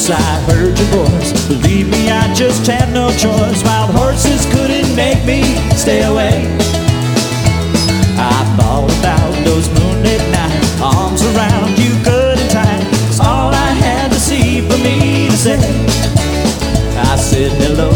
Once I heard your voice, believe me, I just had no choice. Wild horses couldn't make me stay away. I thought about those moonlit nights, arms around you good and tight. It's all I had to see for me to say. I said hello